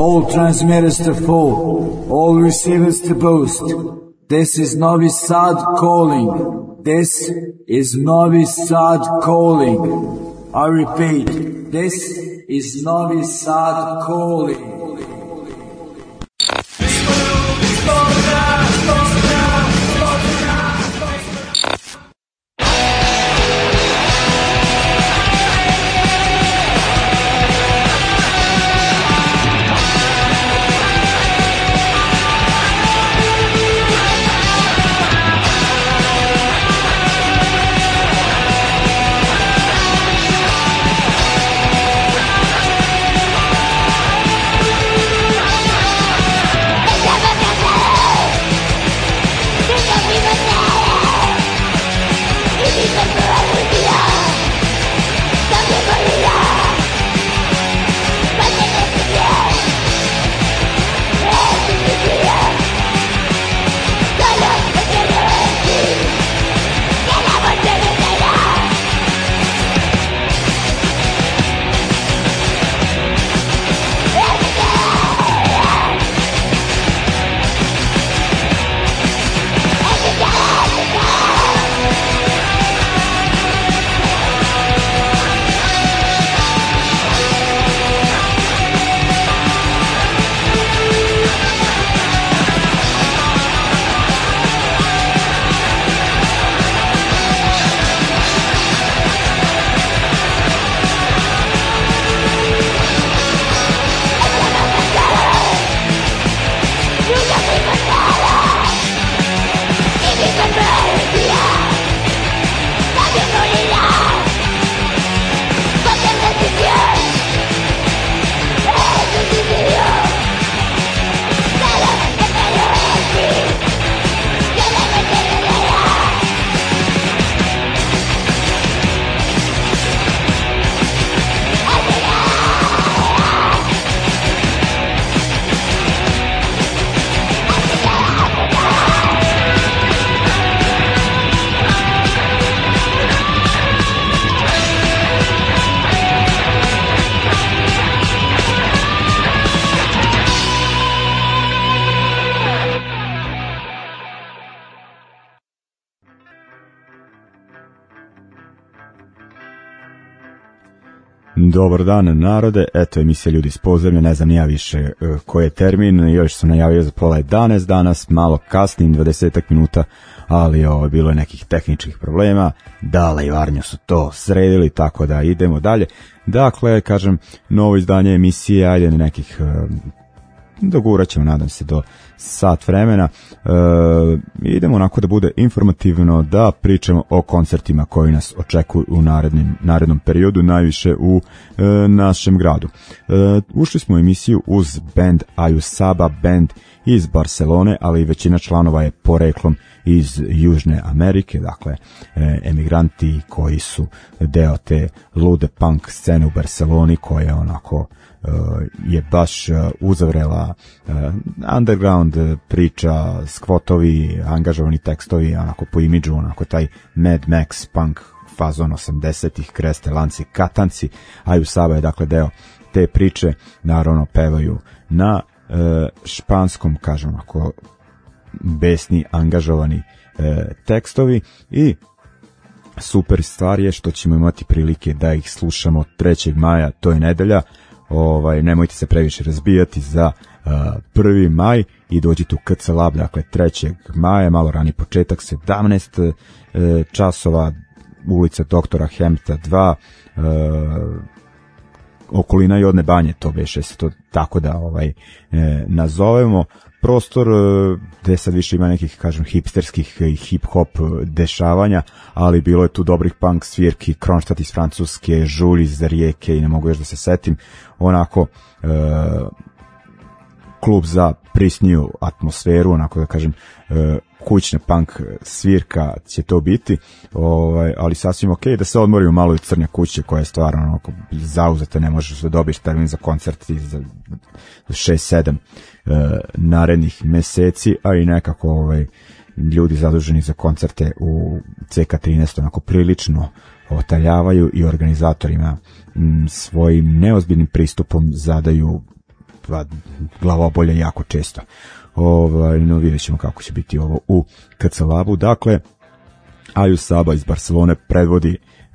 all transmitters to full, all receivers to boost. This is Novi Sad calling. This is Novi Sad calling. I repeat, this is Novi Sad calling. Dobar dan narode, eto emisija Ljudi iz podzemlja, ne znam ni ja više koji je termin, još sam najavio za pola 11 danas, malo kasnim, 20 minuta, ali bilo je nekih tehničkih problema, Dale i Varnjo su to sredili, tako da idemo dalje. Dakle, kažem, novo izdanje emisije, ajde nekih, dogurat ćemo, nadam se, do sat vremena. Idemo onako da bude informativno, da pričamo o koncertima koji nas očekuju u narednom periodu, najviše u našem gradu. Ušli smo u emisiju uz band Ayusaba, band iz Barcelone, ali većina članova je poreklom iz Južne Amerike, dakle emigranti koji su deo te lude punk scene u Barceloni, koja onako je baš uzavrela underground priča, skvotovi, angažovani tekstovi, onako po imidžu, onako taj Mad Max punk fazon 80-ih, kreste, lanci, katanci. Ayusaba je dakle deo te priče, naravno pevaju na španskom, kažem onako besni, angažovani tekstovi, i super stvar je što ćemo imati prilike da ih slušamo 3. maja, to je nedelja. Nemojte se previše razbijati za 1. maj i dođite u KC Lab, dakle 3. maja, malo rani početak, 17 časova, ulica Doktora Hemta 2, okolina Jodne banje, to beše se to tako da nazovemo. Prostor gde sad više ima nekih, kažem, hipsterskih i hip-hop dešavanja, ali bilo je tu dobrih punk svirki, Kronstadt iz Francuske, Žulj iz Rijeke i ne mogu još da se setim, onako klub za prisniju atmosferu, onako da kažem, kućna punk svirka će to biti, ali sasvim ok, da se odmorimo malo od Crnja kuće koja je stvarno onako zauzeta, ne možeš da dobiješ termin za koncert za 6-7 narednih meseci, a i nekako ljudi zaduženi za koncerte u CK13 onako prilično otaljavaju i organizatorima svojim neozbiljnim pristupom zadaju glavobolje jako često. No vidjet ćemo kako će biti ovo u KC Labu. Dakle, Ayus Saba iz Barcelone predvodi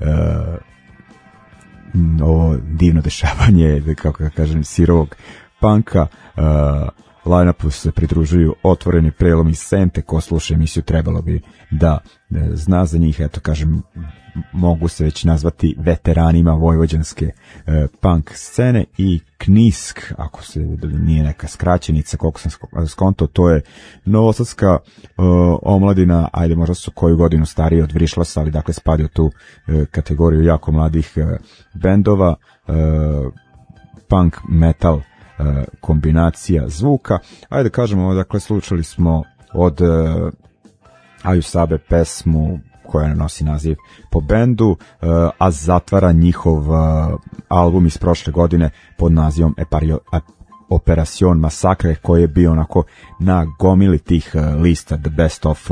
ovo divno dešavanje, kako da kažem, sirovog punka. Line-upu se pridružuju Otvoreni prelom iz Sente. Ko sluša emisiju trebalo bi da zna za njih, eto kažem, mogu se već nazvati veteranima vojvođanske punk scene. I Knisk, ako se nije neka skraćenica, koliko sam skonto, to je novosadska omladina, ajde možda su koju godinu stariji od Vrišlasa, ali dakle spadi u tu kategoriju jako mladih bendova, punk metal kombinacija zvuka. Ajde kažemo, dakle slušali smo od Ayus Sabe pesmu koja nosi naziv po bendu, a zatvara njihov album iz prošle godine pod nazivom Operacion Masakre, koji je bio onako na gomili tih lista The Best of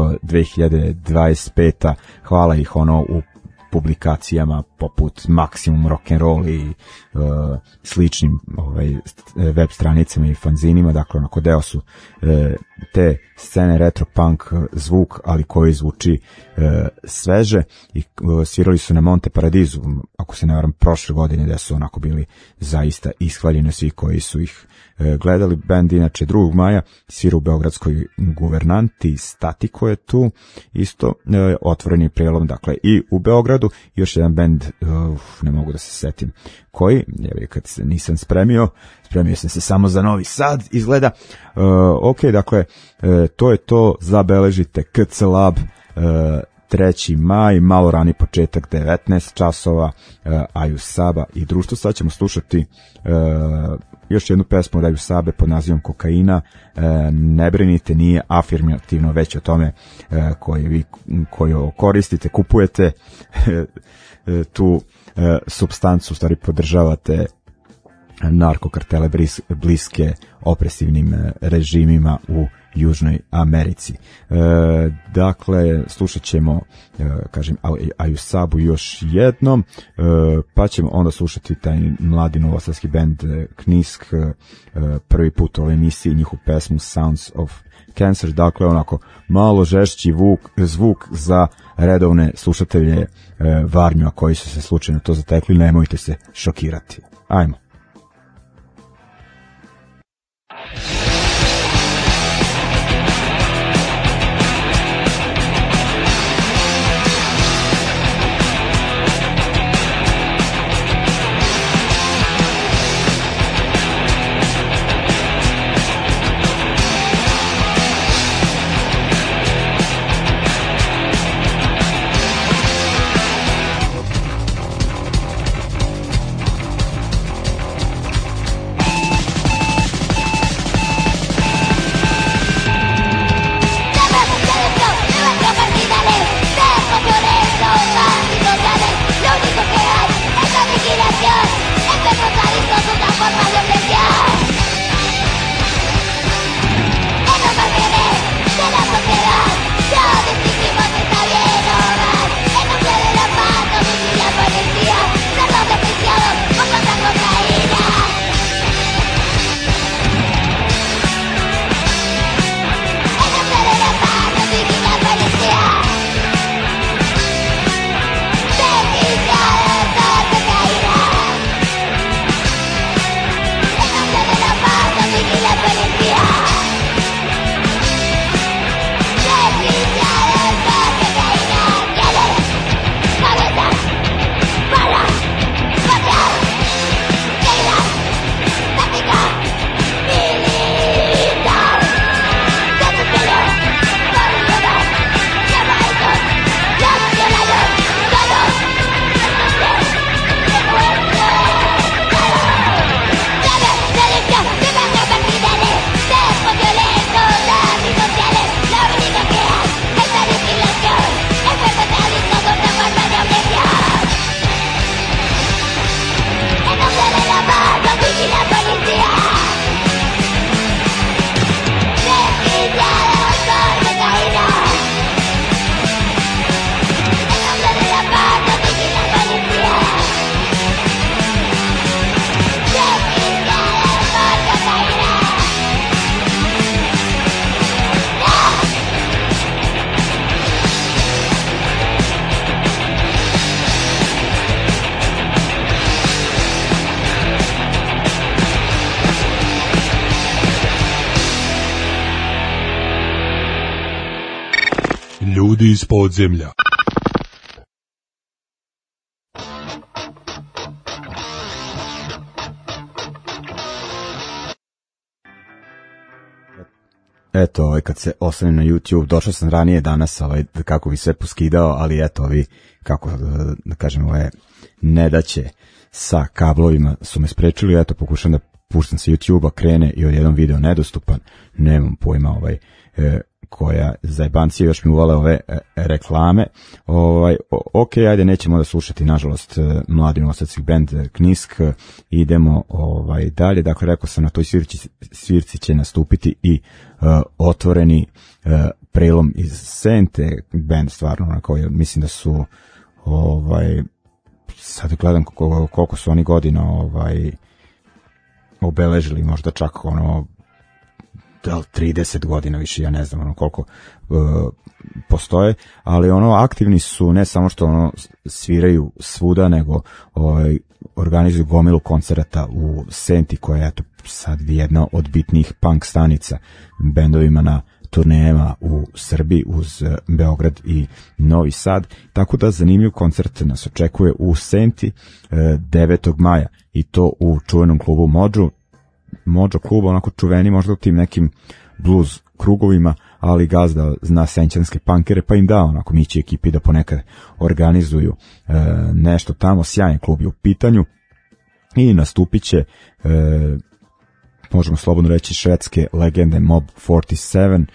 2025. Hvala ih ono u publikacijama poput Maximum Rock'n'Roll i sličnim web stranicama i fanzinima, dakle onako deo su te scene retro punk zvuk, ali koji zvuči sveže, i svirali su na Monte Paradisu, ako se ne varam, prošle godine, gde su onako bili zaista ishvaljeni svi koji su ih gledali. Band inače 2. maja svira u beogradskoj Guvernanti, Statiko je tu isto, Otvoreni prelom, dakle i u Beogradu. Još jedan band, ne mogu da se setim koji, kad se nisam spremio sam se samo za Novi Sad, izgleda. Ok, dakle, to je to, zabeležite KC Lab, 3. maj, malo rani početak, 19 časova, Ayus Saba i društvo. Sad ćemo slušati još jednu pesmu od Ayus Sabe pod nazivom Kokaina. Ne brinite, nije afirmativno, već o tome koji koristite, kupujete tu supstancu, u stvari podržavate narkokartele bliske opresivnim režimima u Južnoj Americi. Dakle, slušat ćemo, kažem, Ayus Sabu još jednom, pa ćemo onda slušati taj mladi novosadski band Knisk, prvi put u ovoj emisiji, njihovu pesmu Sounds of Cancer, dakle onako malo žešći zvuk za redovne slušatelje Varnju, a koji su se slučajno to zatekli, nemojte se šokirati. Ajmo. ljudi iz podzemlja. Eto, kad se osvrnem na YouTube, došao sam ranije danas, kako bi sve poskidao, ali eto, kako da kažem, ove nedaće sa kablovima su me sprečili, eto, pokušam da puštam sa YouTube-a, krene i odjednom video nedostupan, nemam pojma koja zajbancija, još mi uvale ove reklame. Ok, ajde, nećemo da slušati, nažalost, mladi novosadski band Knisk, idemo dalje. Dakle, rekao sam, na toj svirci će nastupiti i otvoreni Prelom iz Sente, band stvarno, onako, mislim da su sad gledam koliko su oni godina obeležili, možda čak 30 godina više, ja ne znam koliko postoje, ali aktivni su, ne samo što sviraju svuda, nego organizuju gomilu koncerata u Senti, koja je sad jedna od bitnijih punk stanica bendovima na turnejama u Srbiji uz Beograd i Novi Sad, tako da zanimljiv koncert nas očekuje u Senti 9. maja i to u čuvenom klubu Mojo klub, onako čuveni možda u tim nekim blues krugovima, ali gazda zna senćanske punkere, pa im da onako mići ekipi da ponekad organizuju nešto tamo. Sjajan klub je u pitanju i nastupit će, možemo slobodno reći, švedske legende Mob 47.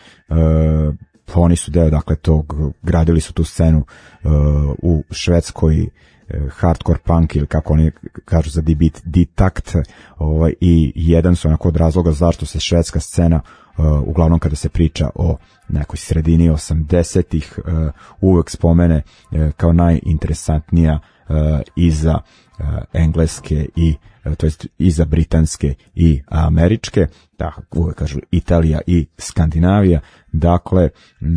Oni su deo, dakle, gradili su tu scenu u Švedskoj, hardcore punk, ili kako oni kažu za D-beat, D-takt, i jedan su onako od razloga zašto se švedska scena, uglavnom kada se priča o nekoj sredini 80-ih, uvek spomene kao najinteresantnija iza engleske i to jest iza britanske i američke, da, uvek kažu Italija i Skandinavija. Dakle,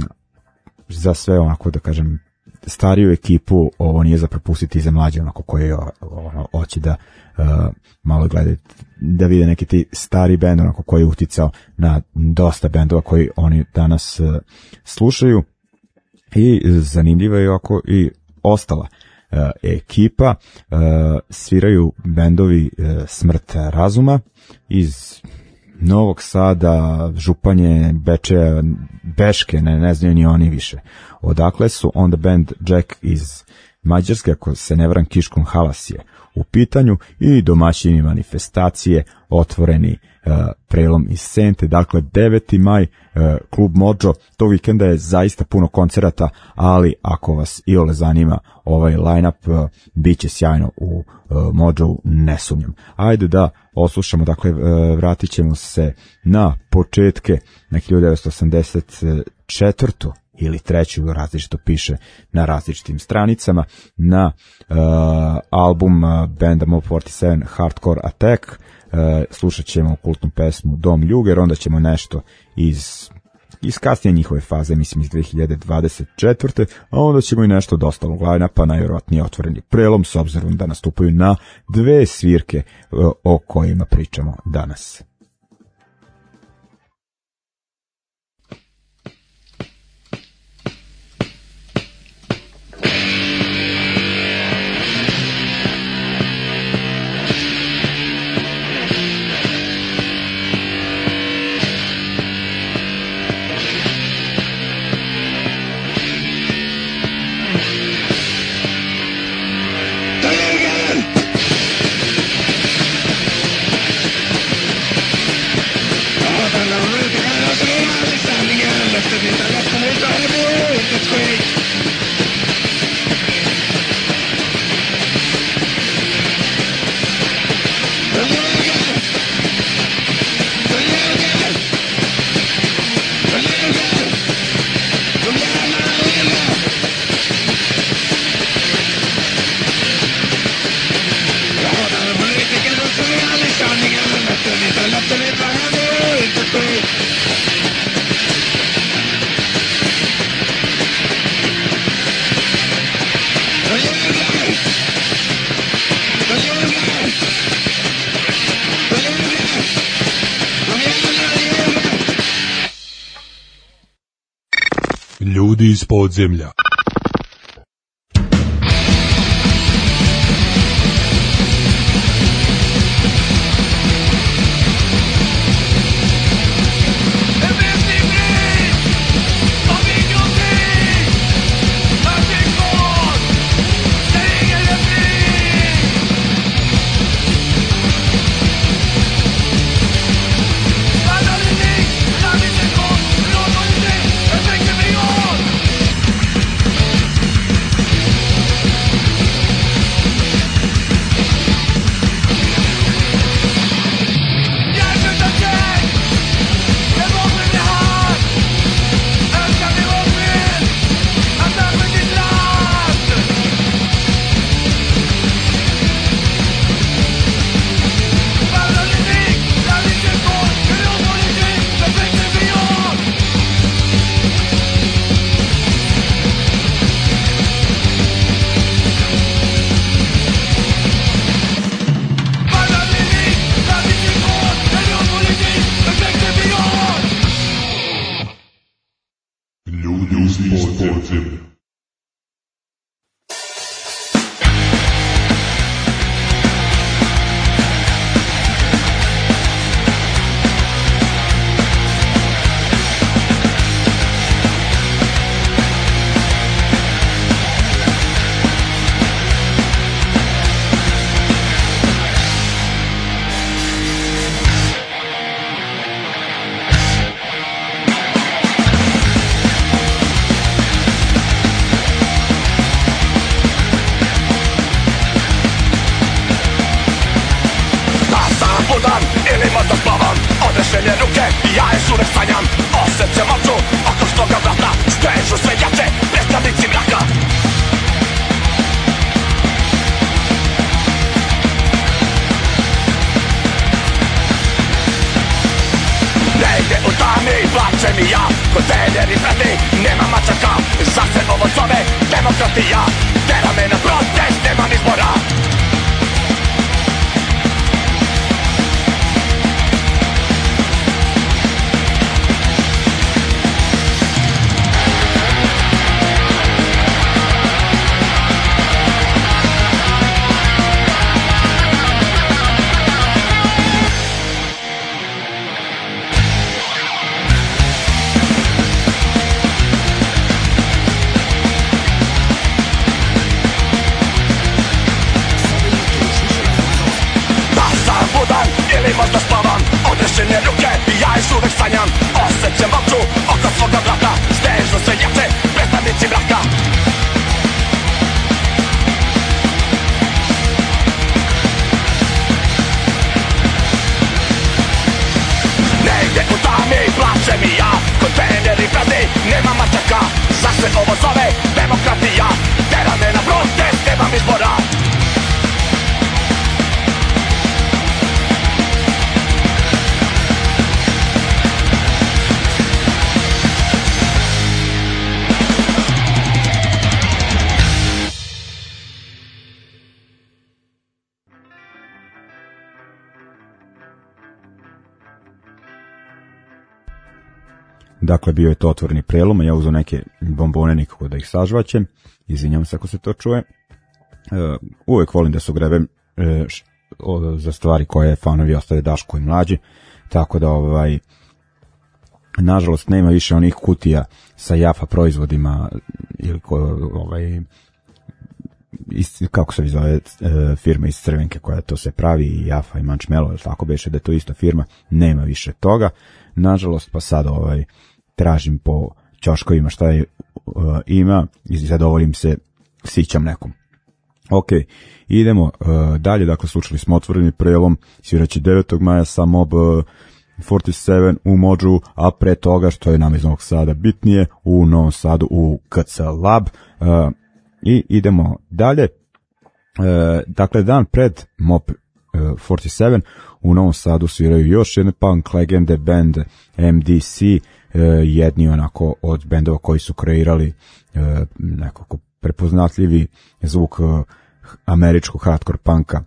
za sve onako, da kažem, stariju ekipu, ovo nije za propustiti, za mlađe onako koji hoće da malo gledaju, da vide neki ti stari bend onako koji je uticao na dosta bendova koji oni danas slušaju. I zanimljivo je oko i ostala ekipa, sviraju bendovi Smrt razuma iz Novog Sada, Županje, Bečeja, Beške, ne znaju ni oni više odakle su. Onda band Jack iz Mađarske, ako se ne varam, Kiškom Halas je u pitanju, i domaćini manifestacije otvoreni Prelom iz Sente. Dakle, 9. maj, klub Mojo. To vikenda je zaista puno koncerata, ali ako vas iole zanima ovaj line-up, bit će sjajno u Mojo, ne sumnjam. Ajde da oslušamo, dakle, vratit ćemo se na početke, na 1984. ili 3. različito piše na različitim stranicama, na album benda Mob 47 Hardcore Attack. Slušat ćemo kultnu pesmu Dom Ljuger, onda ćemo nešto iz kasnije njihove faze, mislim iz 2024. a onda ćemo i nešto dosta line-upa, pa najvjerojatnije otvoreni Prelom, s obzirom da nastupaju na 2 svirke o kojima pričamo danas. Again! Ljudi iz podzemlja. Dakle, bio je to otvoreni prelom, a ja uzeo neke bombone nikako da ih sažvaćem. Izvinjam se ako se to čuje. Uvek volim da se ogrebem za stvari koje fanovi ostave Daško i mlađi, tako da nažalost nema više onih kutija sa Jafa proizvodima ili kako se zove firma iz Crvenke koja to se pravi, i Jafa i Mančmelo, tako beše da je to ista firma, nema više toga nažalost, pa sad tražim po ćoškovima šta je ima i zadovoljim se sićam nekom. Ok, idemo dalje, dakle slušali smo otvoreni prelom, sviraće 9. maja sa Mob 47 u Modžu, a pre toga, što je nam iz Novog Sada bitnije, u Novom Sadu u KC Lab. I idemo dalje. Dakle, dan pred Mob 47 u Novom Sadu sviraju još jedne punk legende, band MDC, jedni onako od bendova koji su kreirali nekako prepoznatljivi zvuk američkog hardcore punka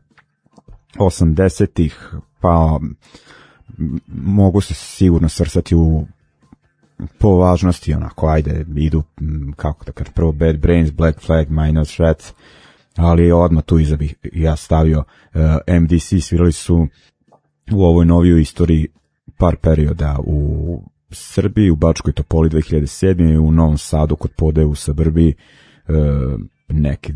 80-ih, pa mogu se sigurno svrstati u po važnosti onako, ajde, idu, kako da kad prvo Bad Brains, Black Flag, Minor Threat, ali odmah tu iza bih ja stavio MDC, svirali su u ovoj novijoj istoriji par perioda u Srbiji, u Bačkoj Topoli 2007. i u Novom Sadu kod Pode u Srbiji neke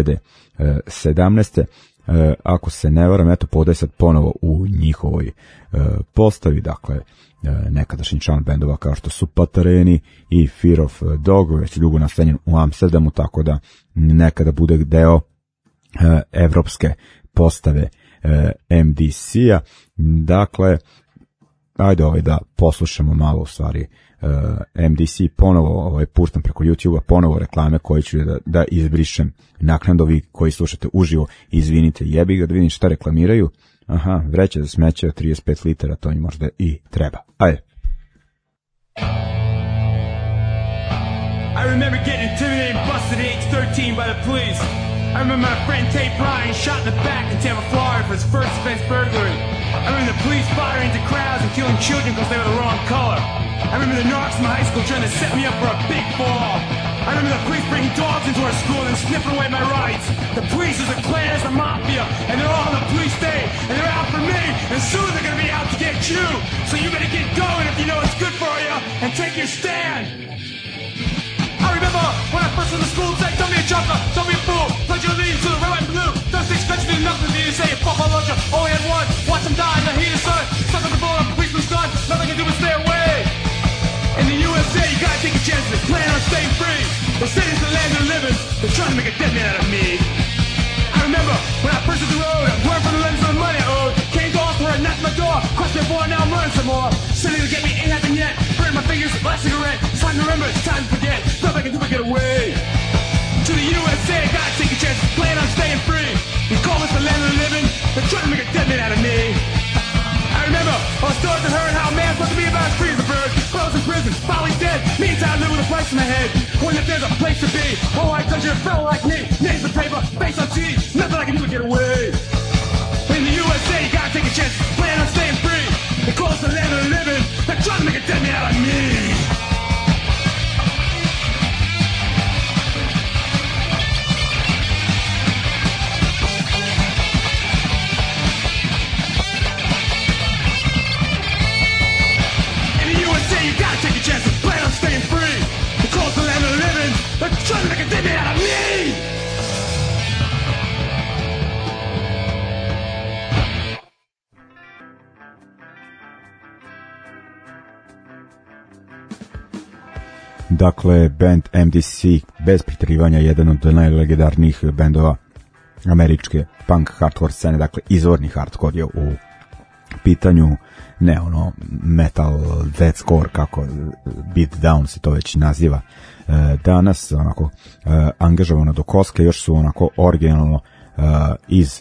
2017. Ako se ne varam, eto Pode sad ponovo u njihovoj postavi, dakle nekadašnji član bendova kao što su Patareni i Fear of Dog, već dugo nastanjen u Amsterdamu, tako da nekada bude deo evropske postave MDC-a. Dakle, ajde da poslušamo malo u stvari MDC, ponovo puštam preko YouTube-a, ponovo reklame koje ću da izbrišem naknadno. Vi koji slušate uživo, izvinite, jebi ga, da vidim šta reklamiraju. Aha, vreća za smeće od 35 litara, to im možda i treba. Ajde. I remember getting intimidated and busted at age 13 by the police. I remember my friend Tate Bryan shot in the back in Tampa, Florida for his first offense burglary. I remember the police firing into crowds and killing children because they were the wrong color. I remember the narcs in my high school trying to set me up for a big fall. I remember the police bringing dogs into our school and sniffing away my rights. The police is a clan, it's a mafia, and they're all in the police state, and they're out for me, and soon they're gonna be out to get you. So you better get going if you know it's good for you, and take your stand. I remember when I first went to school, said, don't be a joker, don't be a fool, pledge your allegiance to the red, white, and blue. Don't expect you to do nothing to you, say, fuck my lunch, only had one, watch them die in the heat of sun, stuck on the bullet, a policeman's gun, nothing to do but stay away. In the USA, you gotta take a chance and plan on staying free. The city's the land of the living, they're trying to make a dead man out of me. I remember when I first hit the road, I worked for the lens of the money I owed, came to offer and knocked my door, question for now I'm running some more. City to get me ain't happened yet, burn my fingers, last cigarette, it's time to remember, it's time to forget, nothing I can do but get away. To the USA, gotta take a chance, plan on staying free. We call this the land of the living, they're trying to make a dead man out of me. I remember all the stories I heard how a man's supposed to be about as free as a bird, clothes in prison, finally dead, meantime I live with a price in my head, wondering if there's a place to be. Oh, I touch a fellow like me, names the paper, face on CD, nothing I can do but get away. In the USA, you gotta take a chance, plan on staying free. They call us the land of the living, they're trying to make a dead man out of me. In the USA, you gotta take a chance, plan on staying free. They call us the land of the living, they're trying to make a dead man out of me. Dakle, band MDC, bez pritrivanja, jedan od najlegendarnijih bendova američke punk hardcore scene, dakle izvorni hardcore je u pitanju, ne ono metal, deathcore, kako beatdown se to već naziva danas, onako angažovano do koske, još su onako originalno iz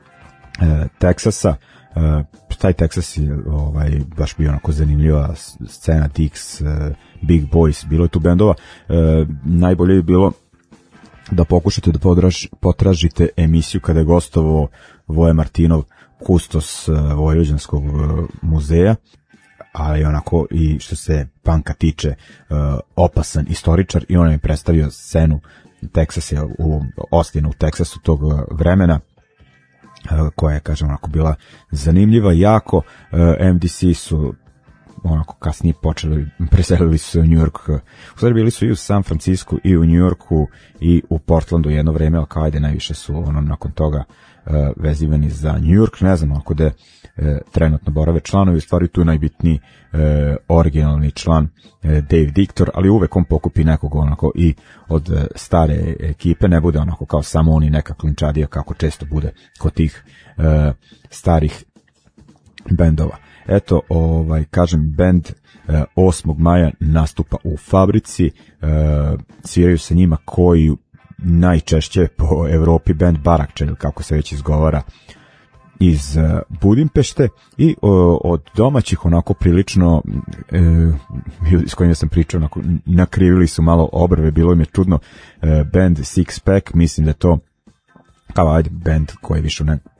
Teksasa. Taj Teksas je baš bio onako zanimljiva scena, Dix, Big Boys, bilo je tu bendova. Najbolje je bilo da pokušate da potražite emisiju kada je gostovao Voje Martinov, kustos Vojvođanskog muzeja, ali onako i što se panka tiče opasan istoričar, i on je predstavio scenu Teksasa u Austinu, u Teksasu tog vremena, koja je, kažem, onako bila zanimljiva jako. MDC su onako kasnije preselili su se u New York, u stvari bili su i u San Francisco i u New Yorku i u Portlandu jedno vreme, ali kao ajde najviše su nakon toga vezivani za New York, ne znam ako da trenutno borave članovi, u stvari tu je najbitniji originalni član Dave Dictor, ali uvek on pokupi nekog onako i od stare ekipe, ne bude onako kao samo on i neka klinčadija kako često bude kod tih starih bendova. Eto, kažem, bend 8. maja nastupa u Fabrici, sviraju sa njima koji najčešće po Evropi band Barakča, ili kako se već izgovara, iz Budimpešte, i od domaćih onako prilično ljudi s kojima sam pričao onako nakrivili su malo obrve, bilo im je čudno. Band Six Pack, mislim da je to kao ajde band koji je više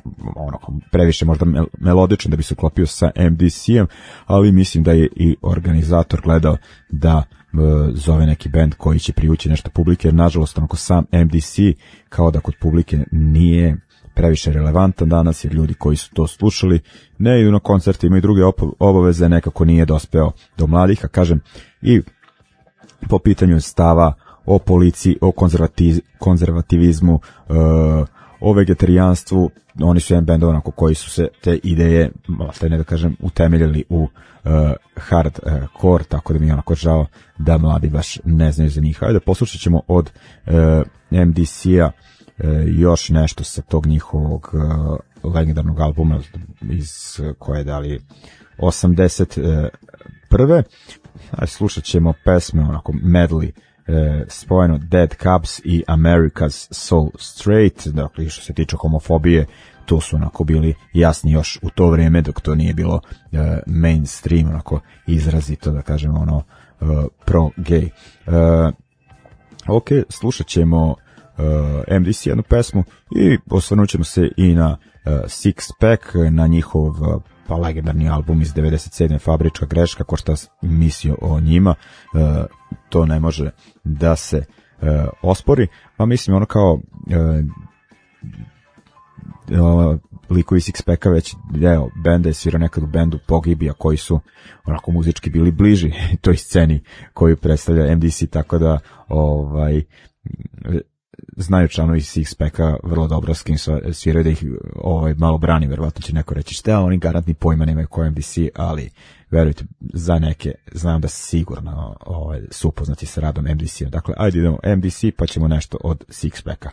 previše možda melodičan da bi se uklopio sa MDC-em, ali mislim da je i organizator gledao da zove neki band koji će privući nešto publike, jer nažalost onako sam MDC kao da kod publike nije previše relevantan danas, jer ljudi koji su to slušali ne idu na koncerte, imaju druge obaveze, nekako nije dospeo do mladih, a kažem i po pitanju stava o policiji, o konzervativizmu, o vegetarijanstvu, oni su jedan band onako koji su se te ideje, ne da kažem, utemeljili u hardcore, tako da mi je onako žao da mladi baš ne znaju za njih. Hajde, poslušat ćemo od MDC-a još nešto sa tog njihovog legendarnog albuma iz koje je dali 81. Ajde, slušat ćemo pesme onako medley spojeno Dead Cubs i America's So Straight. Dakle, što se tiče homofobije, to su onako bili jasni još u to vrijeme dok to nije bilo mainstream, onako izrazito, da kažemo, ono pro-gay. Ok, slušat ćemo MDC jednu pesmu i osvrnut ćemo se i na Six Pack, na njihov pa legendarni album iz 97. Fabrička greška, ko šta mislio o njima, to ne može da se ospori, pa mislim ono kao likovi Six Packa već deo benda je svirao nekad u bendu Pogibija koji su onako muzički bili bliži toj sceni koju predstavlja MDC, tako da znaju članovi Six Packa vrlo dobro s kim sviraju, da ih malo brani, verovatno će neko reći šta, oni garantni pojma nemaju ko MDC, ali verujte, za neke znam da sigurno su upoznati sa radom MDC-a. Dakle, ajde idemo MDC pa ćemo nešto od Six Packa.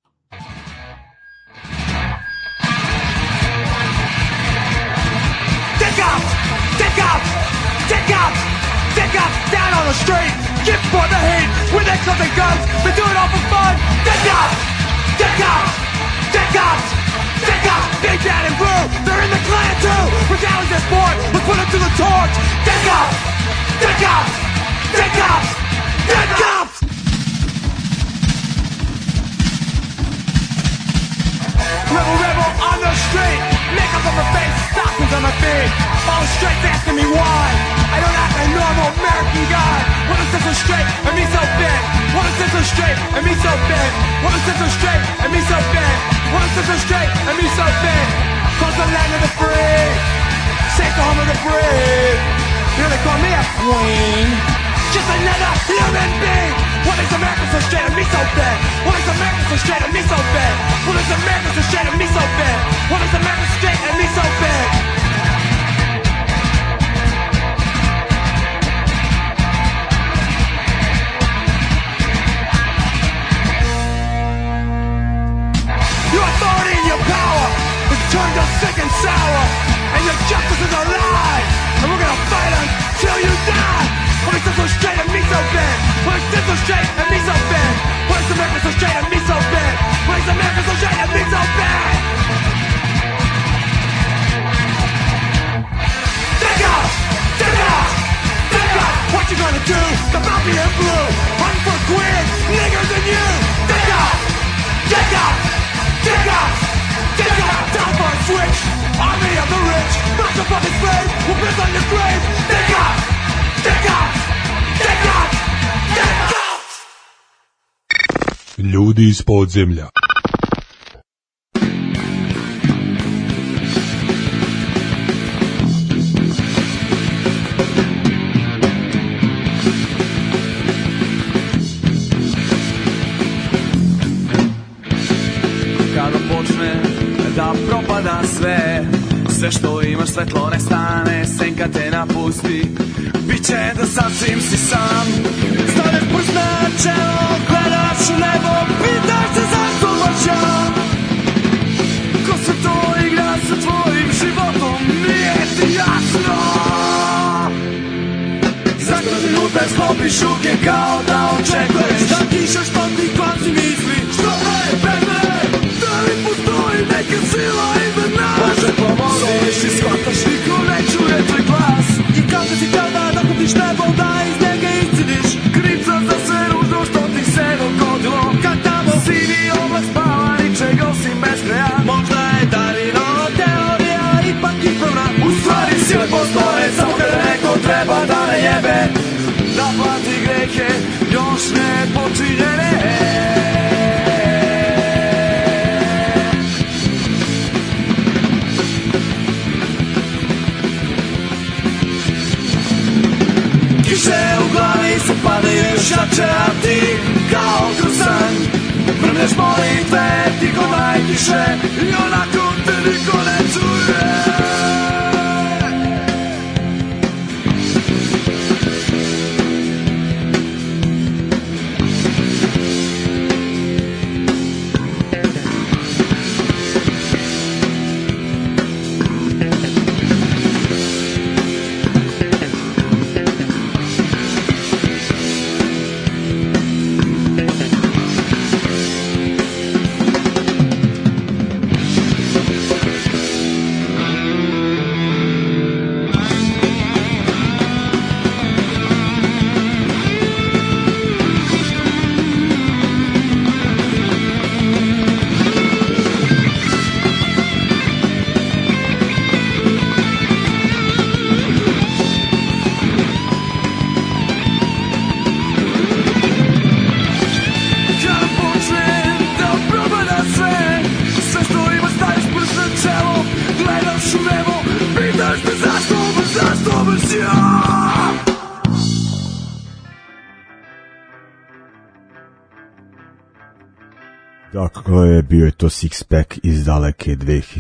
Down on the street, get for the heat. With their clubs and guns, they do it all for fun. Dead cops, dead cops, dead cops, dead cops. Big bad and blue, they're in the Klan too. We're down with this boy, we'll put them to the torch. Dead cops, dead cops, dead cops, dead cops. Rebel on the street, makeup on my face, stockings on my feet. All the straights asking me why I don't act like a normal American guy. What is this so straight and me so big? What is this so straight and me so big? What is this so straight and me so big? What is this so straight and me so big? Cause the land of the free, safe the home of the brave. You know they call me a queen, just another human being. What is America so straight and me so big? What is America so straight and me so big? What is America so straight and me so big? What is America straight and me so big? Your authority and your power is turned us sick and sour, and your justice is a lie, and we're gonna fight until you die. What is this so straight and me so big? What is this so straight and me so big? What is America so straight and me so big? What is America so straight and me so big? Dig up! Dig up! Dig up! What you gonna do? The mafia in blue, hunting for queer niggers and you. Dig up! Dig up! Dig up! Dig up! Down for a switch, army of the rich, motherfucking slave, we'll piss on your grave. Dig up! Dig up! Dig up! Dig up! Ljudi iz podzemlja. Kada počne da propada sve, sve što imaš svetlo nestane, senka te napusti, biće da sasvim si sam. Stavljaš prst na čelo, gledaš u nebo, pitaš se zašto baš ja. Ko se to igra sa tvojim životom, nije ti jasno. Za kroz minute sklopiš ruke kao da očekuješ da pišeš što ti kvaci misli. Što je bebe, da li postoji neka sila iza nas? Bože pomozi, si shvataš niko ne čuje tvoj glas. I kao da si tada dok tiš nebo da iz njega iscidiš krivca za sve ružno što ti se dogodilo. Kad tamo sivi oblak spava, ničeg osim bez kraja. Možda je dalje treba da ne jebe, da plati grehe još ne počinjene. Kiše u glavi se padaju šače, a ti kao kroz san mrmneš molitve, tiho najtiše i onako te niko ne čuje. Dakle, bio je to Six Pack iz daleke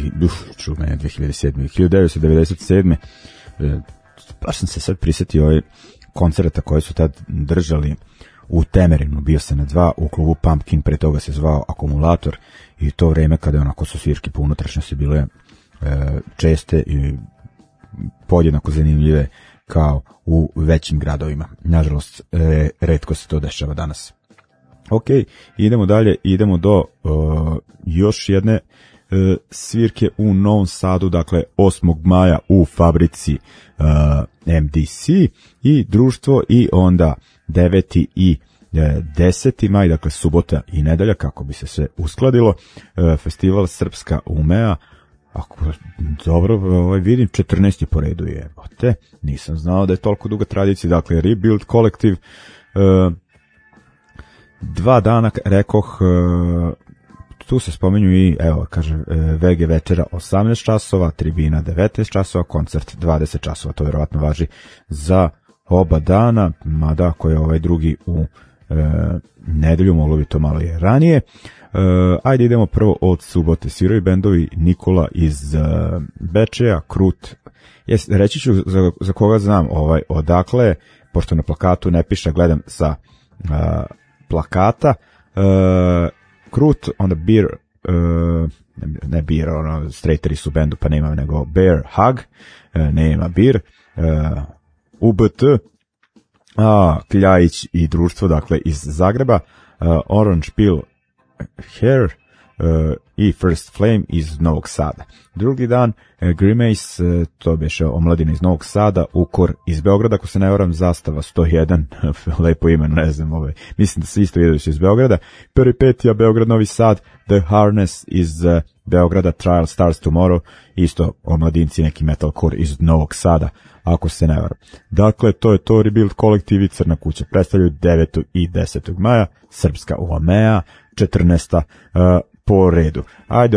1997. Baš sam se sad prisjetio koncerta koje su tad držali u Temerinu. Bio sam na 2 u klubu Pumpkin, pre toga se zvao Akumulator, i to vreme kada onako su svirke po unutrašnjosti bile česte i podjednako zanimljive kao u većim gradovima. Nažalost, retko se to dešava danas. Ok, idemo dalje, idemo do još jedne svirke u Novom Sadu, dakle 8. maja u fabrici MDC i društvo, i onda 9. i 10. maj, dakle subota i nedelja, kako bi se sve uskladilo, festival Srpska Umea. Ako dobro vidim, 14. po redu je, nisam znao da je toliko duga tradicija. Dakle, Rebuild Collective, 2 dana, rekoh, tu se spomenju i, evo, kaže, VG večera 18 časova, tribina 19 časova, koncert 20 časova, to vjerovatno važi za oba dana, mada ako je ovaj drugi u nedelju, moglo bi to malo je ranije. Ajde, idemo prvo od subote. Sviraju bendovi Nikola iz Bečeja, Krut. Reći ću za koga znam odakle, pošto na plakatu ne piše, gledam sa plakata. Krut, onda Beer, ne Beer, straighteri su bendu, pa nema nego Bear Hug, nema Beer, UBT, Kljajić i društvo, dakle iz Zagreba, Orange Peel Hair i First Flame iz Novog Sada. Drugi dan, Grimace, to beše omladina iz Novog Sada, Ukor iz Beograda, ako se ne varam, Zastava 101, lepo ime, ne znam, mislim da se isto jedući iz Beograda. Peripetija, Beograd, Novi Sad, The Harness iz Beograda, Trial Stars Tomorrow, isto omladinci, neki metalcore iz Novog Sada, ako se ne varam. Dakle, to je to, Rebuild Collective i Crna kuća predstavljaju 9. i 10. maja, Srpska Umea, 14. po redu. Ajde,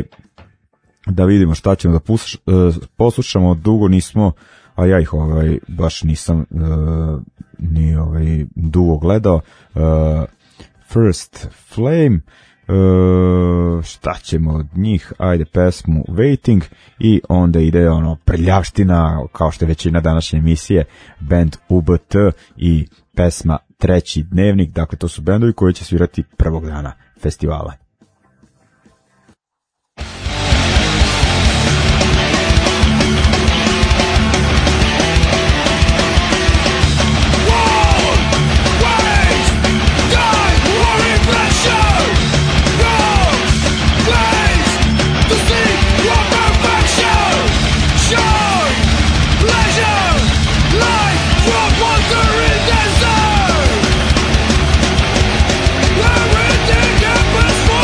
da vidimo šta ćemo da poslušamo. Dugo nismo, a ja ih baš nisam ni dugo gledao. First Flame, šta ćemo od njih? Ajde, pesmu Waiting, i onda ide prljavština, kao što je većina današnje emisije, band UBT i pesma Treći dnevnik. Dakle, to su bendovi koji će svirati prvog dana festivala. Where we think it was for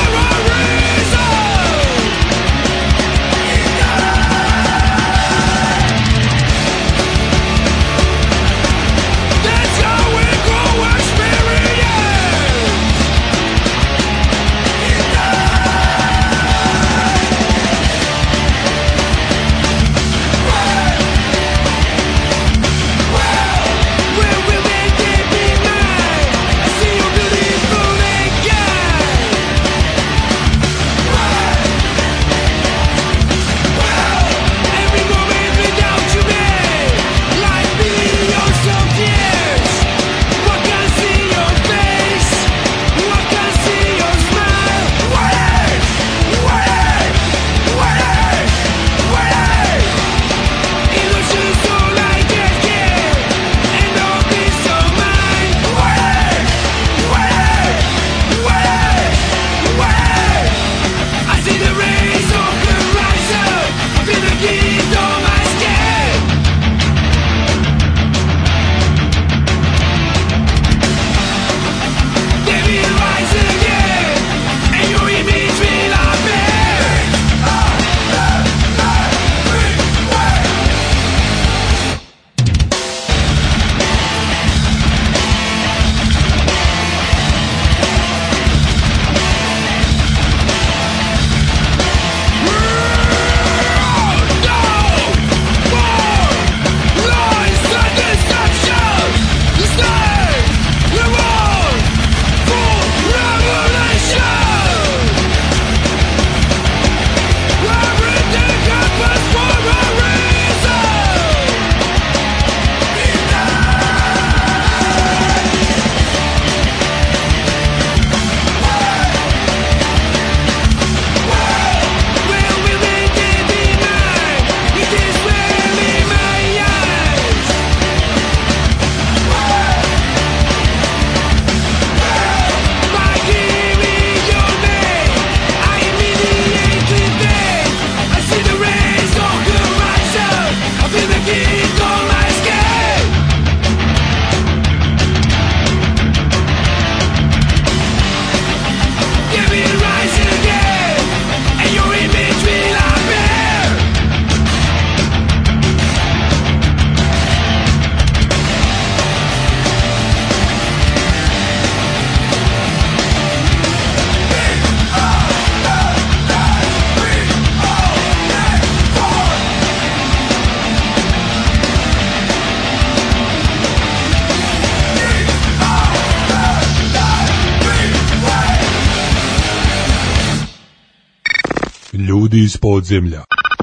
ljudi iz podzemlja.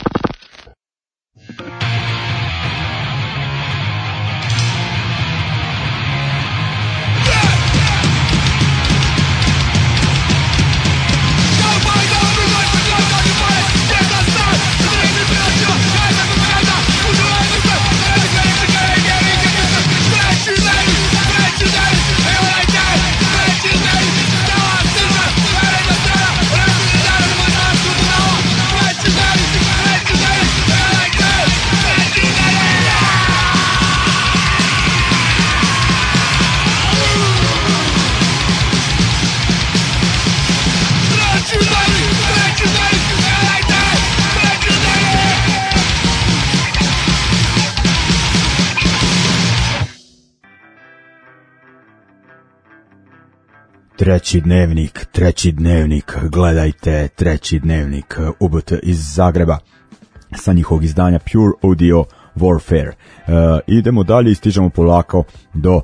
Treći dnevnik, gledajte treći dnevnik UBT iz Zagreba sa njihovog izdanja Pure Audio Warfare. Idemo dalje i stižemo polako do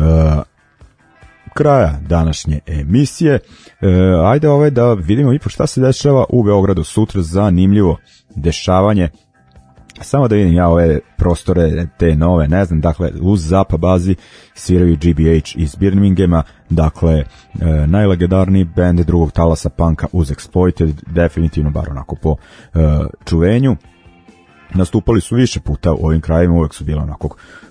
kraja današnje emisije. Ajde da vidimo ipak šta se dešava u Beogradu sutra, zanimljivo dešavanje. Samo da vidim ja ove prostore, te nove, ne znam, dakle, uz Zapa bazi sviraju GBH iz Birminghama, dakle, najlegendarniji band drugog talasa punka uz Exploited, definitivno, bar onako po čuvenju. Nastupali su više puta u ovim krajima, uvek su bile onako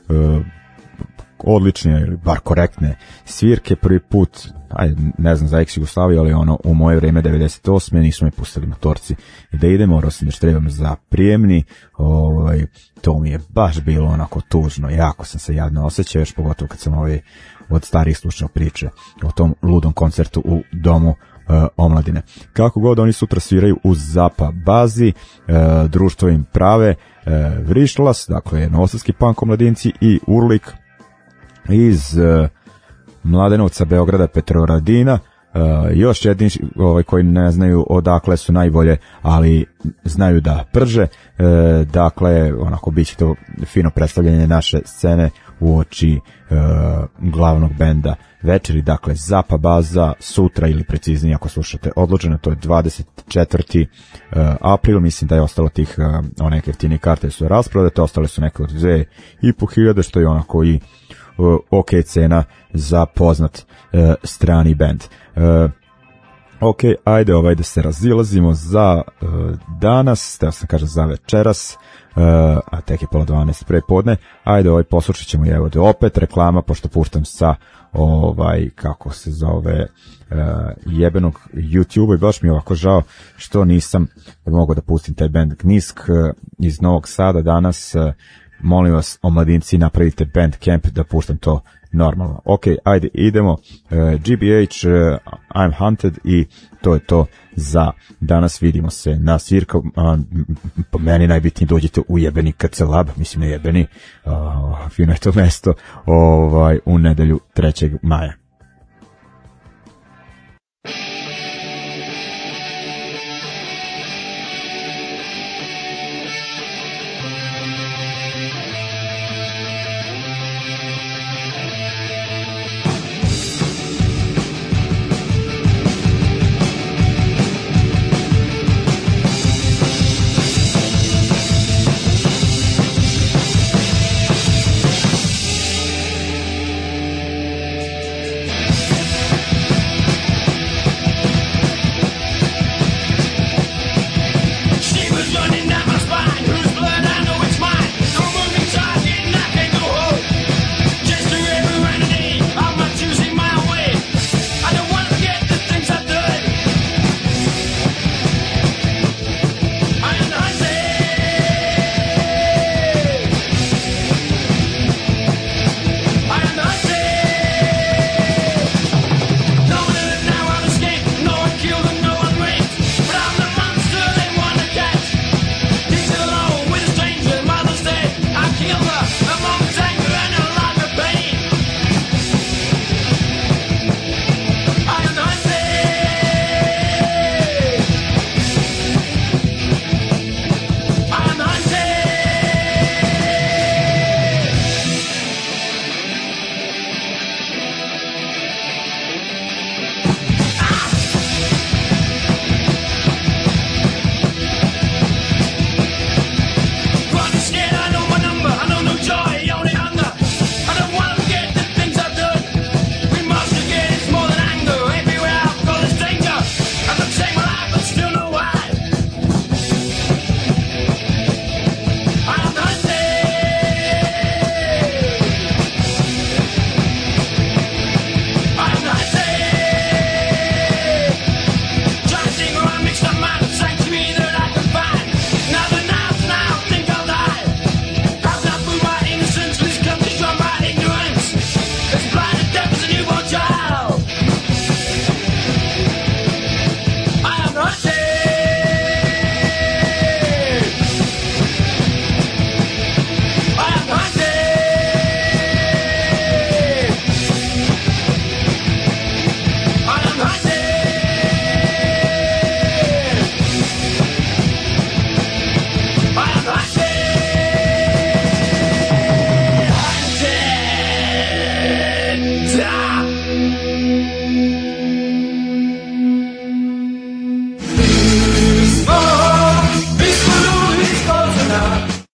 odlične ili bar korektne svirke. Prvi put, ne znam za ex-Jugoslaviju, ali u moje vreme 98. nismo me pustili motorci i da idemo, osim da trebam za prijemni, to mi je baš bilo onako tužno, jako sam se jadno osjećao, još pogotovo kad sam od starih slušao priče o tom ludom koncertu u domu omladine. Kako god, oni sutra sviraju uz Zapa bazi, društvo im prave Vrišlas, dakle novosadski punk omladinci, i Urlik iz Mladenovca, Beograda, Petrovaradina. Još jedni koji ne znaju odakle su najbolje, ali znaju da prže. Dakle, onako bit će to fino predstavljanje naše scene u oči glavnog benda večeri. Dakle, Zapa baza sutra, ili preciznije ako slušate odloženo, to je 24. april. Mislim da je ostalo tih one jeftinije karte su rasprodate, ostale su neke od 2.500, što je onako i ok cena za poznat strani band. Ok, ajde da se razilazimo za danas, teo sam kažem za večeras, a tek je 11:30 prepodne. Ajde, poslušat ćemo opet reklama, pošto puštam sa kako se zove jebenog YouTube, i baš mi je ovako žao što nisam mogao da pustim taj band Gnisk iz Novog Sada danas. Molim vas, omladinci, napravite Bandcamp da puštam to normalno. Ok, ajde, idemo. GBH, I'm Hunted, i to je to za danas. Vidimo se na svirka. Po meni najbitnije dođete u jebeni KC Lab, mislim na jebeni, fino je to mesto, u nedelju 3. maja.